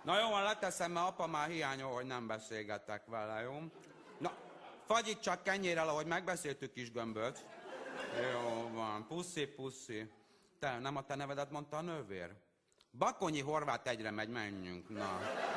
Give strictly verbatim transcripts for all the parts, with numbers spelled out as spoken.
Na jó, van, leteszem, mert apa már hiányol, hogy nem beszélgetek vele, jó? Na, fagyit csak kenyérrel, ahogy megbeszéltük kis gömböt. Jó van, puszi, puszi. Te, nem a te nevedet mondta a nővér? Bakonyi Horváth egyre megy, menjünk, na.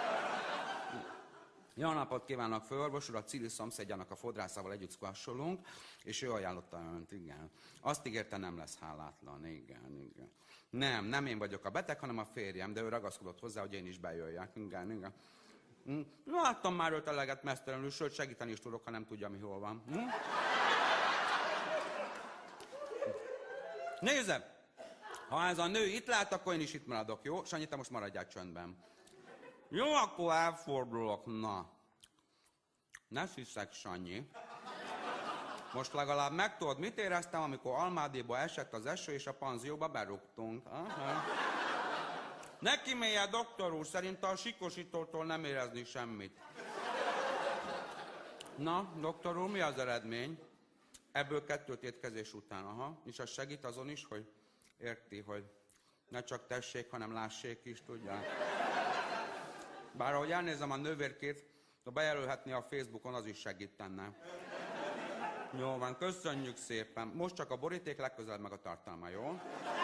Jó napot kívánok, főorvos úr, a Cili szomszédjának a fodrászával együtt squasholunk, és ő ajánlotta önt, igen. Azt ígérte, nem lesz hálátlan, igen, igen. Nem, nem én vagyok a beteg, hanem a férjem, de ő ragaszkodott hozzá, hogy én is bejöjjek, igen, igen. Hm? Láttam már őt eleget mesztelenül, sőt segíteni is tudok, ha nem tudja, mi hol van. Hm? Nézze! Ha ez a nő itt lát, akkor én is itt maradok, jó? Sanyi, te most maradjál csöndben. Jó, akkor elfordulok, na. Ne sziszeg, Sanyi. Most legalább megtudod, mit éreztem, amikor Almádéba esett az eső, és a panzióba berúgtunk. Aha. Neki mélye, doktor úr, szerint a sikosítótól nem érezni semmit. Na, doktor úr, mi az eredmény? Ebből kettőt étkezés után, aha. És az segít azon is, hogy érti, hogy ne csak tessék, hanem lássék is, tudják. Bár ahogy elnézem a nővérkét, ha bejelölhetné a Facebookon, az is segítene. Jó van, köszönjük szépen. Most csak a boríték, legközelebb meg a tartalma, jó?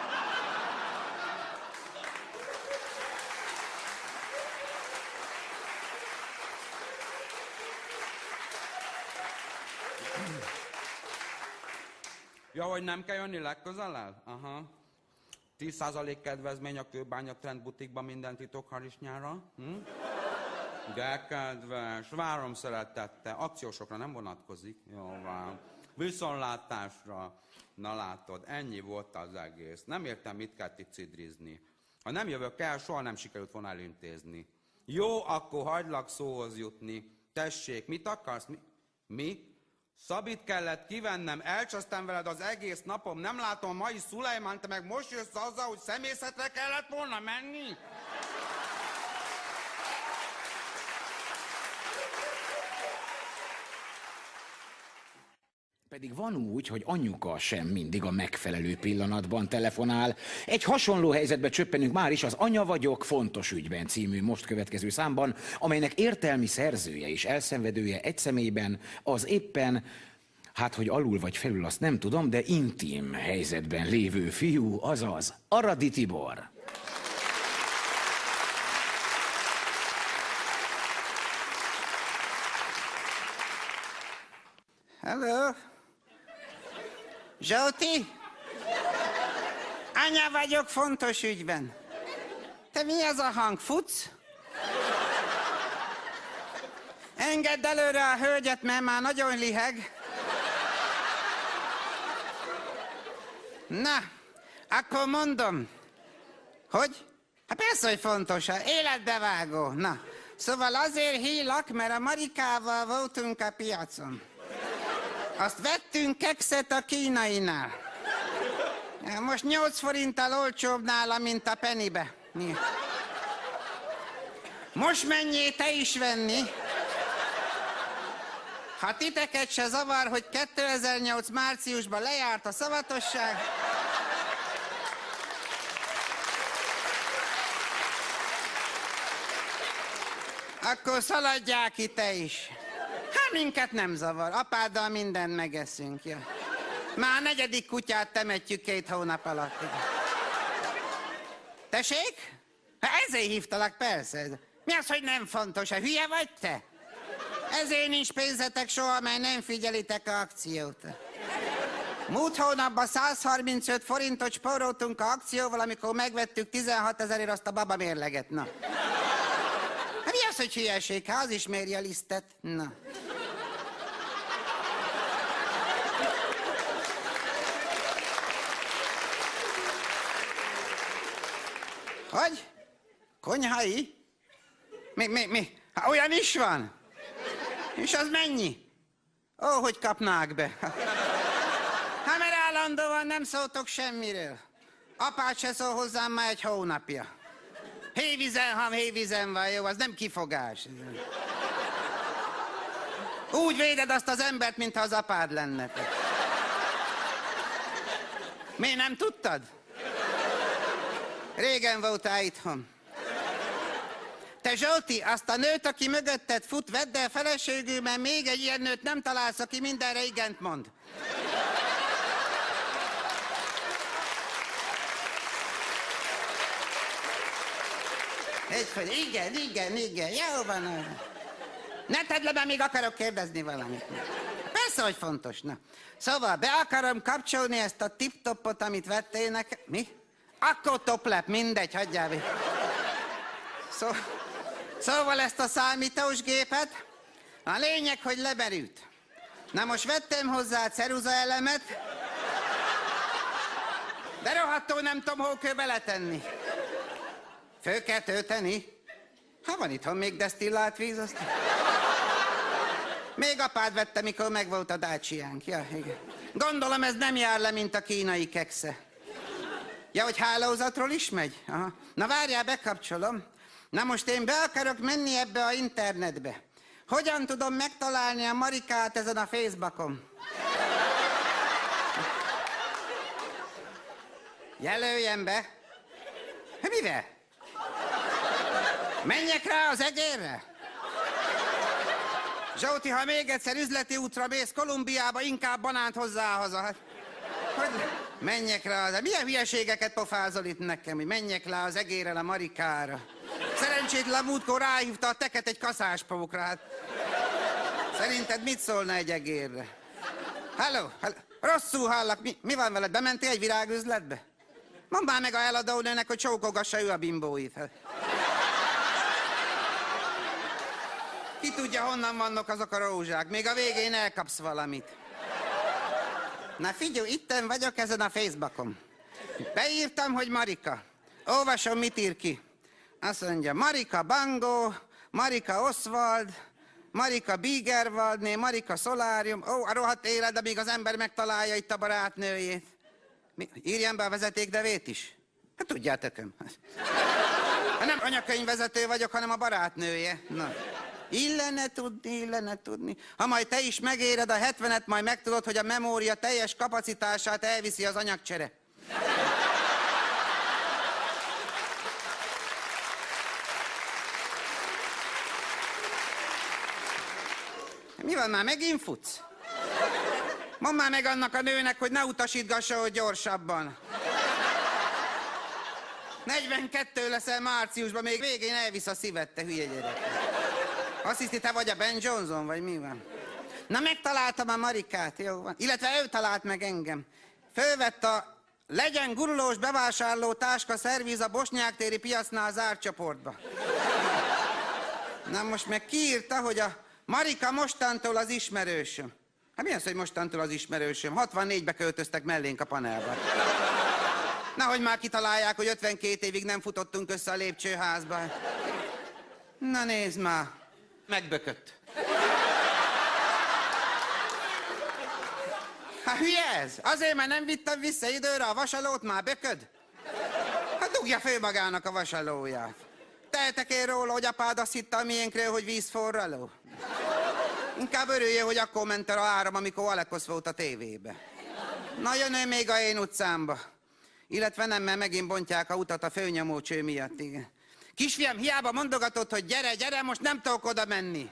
Ja, hogy nem kell jönni legközelebb? Aha. tíz százalék kedvezmény a Kőbánya Trend butikban minden titokharisnyára. Hm? De kedves, várom szeretettel. Akciósokra nem vonatkozik. Jó van. Viszontlátásra. Na látod, ennyi volt az egész. Nem értem, mit kell itt cidrizni. Ha nem jövök el, soha nem sikerült volna elintézni. Jó, akkor hagylak szóhoz jutni. Tessék, mit akarsz? Mi? Mi? Szabit kellett kivennem, elcsasztam veled az egész napom, nem látom a mai Szulajmán, te meg most jössz azzal, hogy szemészetre kellett volna menni? Pedig van úgy, hogy anyuka sem mindig a megfelelő pillanatban telefonál. Egy hasonló helyzetbe csöppenünk már is az Anya vagyok, fontos ügyben című most következő számban, amelynek értelmi szerzője és elszenvedője egy személyben az éppen, hát hogy alul vagy felül azt nem tudom, de intim helyzetben lévő fiú, azaz Aradi Tibor. Hello? Zsóti? Anya vagyok, fontos ügyben. Te mi ez a hang, futsz? Engedd előre a hölgyet, mert már nagyon liheg. Na, akkor mondom. Hogy? Hát persze, hogy fontos, életbevágó. Na, szóval azért hívlak, mert a Marikával voltunk a piacon. Azt vettünk kekszet a kínainál. Most nyolc forinttal olcsóbb nála, mint a Pennybe. Most menjél te is venni. Ha titeket se zavar, hogy kétezer-nyolc márciusban lejárt a szavatosság, akkor szaladják ki te is. Hát minket nem zavar, apáddal mindent megeszünk. Ja. Már a negyedik kutyát temetjük két hónap alatt. Tessék? Hát ezért hívtalak, persze. Mi az, hogy nem fontos? Hát hülye vagy te? Ezért nincs pénzetek soha, mert nem figyelitek a akciót. Múlt hónapban száz harmincöt forintot spóroltunk a akcióval, amikor megvettük tizenhat ezerért azt a babamérleget. Na. Hát mi az, hogy hülyeség? Hát az is méri a lisztet. Na. Hogy? Konyhai? Mi, mi, mi? Hát olyan is van? És az mennyi? Ó, hogy kapnák be. Hát mert állandóan nem szóltok semmiről. Apád se szól hozzám már egy hónapja. Hévízen, ha hévízen van, jó, az nem kifogás. Úgy véded azt az embert, mintha az apád lenne. Miért nem tudtad? Régen voltál itthon. Te te Zsolti, azt a nőt, aki mögötted fut, vedd el feleségül, mert még egy ilyen nőt nem találsz, aki mindenre igent mond. Egyföl, igen, igen, igen, jó van. Ne tedd le, mert még akarok kérdezni valamit. Persze, hogy fontos, na. Szóval be akarom kapcsolni ezt a tip-topot, amit vettél nekem. Mi? Akkor toplep, mindegy, hagyjál végig. Szó... Szóval ezt a számítósgépet, a lényeg, hogy leberült. Na most vettem hozzá a ceruza elemet, de rohadtul nem tudom, hol kell beletenni. Föl kell tölteni? Ha van itthon még desztillált víz, azt... Még apád vette, mikor megvolt a Dacia-nk. Ja, igen. Gondolom, ez nem jár le, mint a kínai keksze. Ja, hogy hálózatról is megy? Aha. Na várjál, bekapcsolom. Na most én be akarok menni ebbe a internetbe. Hogyan tudom megtalálni a Marikát ezen a Facebookon? Jelöljem be. Mivel? Menjek rá az egérre? Zsóti, ha még egyszer üzleti útra mész Kolumbiába, inkább banánt hozzá haza. Hát, hogy menjek rá az... Milyen hülyeségeket pofázol itt nekem, hogy menjek rá az egérrel a Marikára. Szerencsétlen múltkor ráhívta a teket egy kaszáspókra, hát... Szerinted mit szólna egy egérre? Halló, halló, rosszul hallak, mi, mi van veled? Bementél egy virágüzletbe? Mondd már meg a eladónőnek, hogy csókolgassa ő a bimbóit. Hát. Ki tudja, honnan vannak azok a rózsák, még a végén elkapsz valamit. Na figyelj, itten vagyok ezen a Facebookon. Beírtam, hogy Marika. Olvasom, mit ír ki. Azt mondja, Marika Bangó, Marika Oswald, Marika Bigerwaldné, Marika Solarium. Ó, a rohadt élet, amíg az ember megtalálja itt a barátnőjét. Mi? Írjam be a vezetéknevét is? Hát tudjál, tököm. Hát nem anyakönyvvezető vagyok, hanem a barátnője. Na. Illene tudni, illene tudni. Ha majd te is megéred a hetvenet, majd megtudod, hogy a memória teljes kapacitását elviszi az anyagcsere. Mi van már, megint futsz? Mondd már meg annak a nőnek, hogy ne utasítgassa, hogy gyorsabban. negyvenkettő leszel márciusban, még végén elvisz a szíved, te hülye gyerek. Azt hiszi, te vagy a Ben Johnson, vagy mi van? Na, megtaláltam a Marikát, jó van. Illetve ő talált meg engem. Fölvett a legyen gurulós bevásárló táska szerviz a Bosnyák téri piacnál zárt csoportba. Na most meg kiírta, hogy a Marika mostantól az ismerősöm. Hát mi az, hogy mostantól az ismerősöm? hatvannégybe költöztek mellénk a panelba. Nahogy már kitalálják, hogy ötvenkét évig nem futottunk össze a lépcsőházba. Na nézd már, megbökött. Hát hülye ez? Azért, mert nem vittem vissza időre a vasalót, már bököd? Hát dugja föl magának a vasalóját. Tehetek én róla, hogy apád azt hitte a miénkről, hogy vízforraló? Inkább örüljön, hogy akkor ment el a áram, amikor Alekosz volt a tévébe. Na, jön ő még a én utcámba. Illetve nem, mert megint bontják a utat a főnyomócső miatt, igen. Kisfiam, hiába mondogatod, hogy gyere, gyere, most nem tudok oda menni.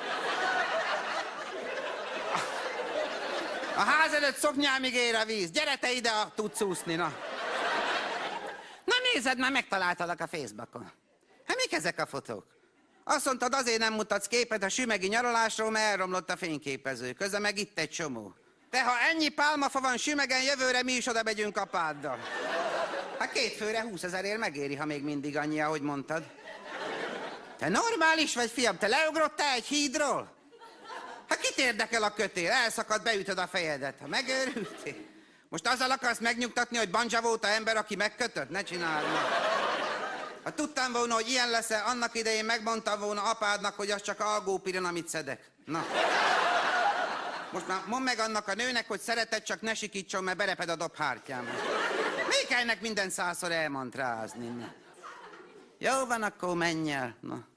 A ház előtt szoknyámig ér a víz. Gyere te ide, a tudsz úszni, na. Na nézed, már megtaláltalak a Facebookon. Hát mik ezek a fotók? Azt mondtad, azért nem mutatsz képet a sümegi nyaralásról, mert elromlott a fényképező. Közben meg itt egy csomó. Te, ha ennyi pálmafa van Sümegen, jövőre mi is oda megyünk apáddal. Hát két főre húszezerért megéri, ha még mindig annyi, ahogy mondtad. Te normális vagy, fiam? Te leugrottál egy hídról? Hát kit érdekel a kötél? Elszakad, beütöd a fejedet. Ha megőrültél? Most azzal akarsz megnyugtatni, hogy Banja volt a ember, aki megkötött? Ne csináld meg. Ha tudtam volna, hogy ilyen leszel, annak idején megmondtam volna apádnak, hogy az csak algópiron, amit szedek. Na. Most már mondd meg annak a nőnek, hogy szereted, csak ne sikítson, mert bereped a dobhártyámba. Még kell ennek minden százszor elmantrázni. Jó van, akkor menj el. Na.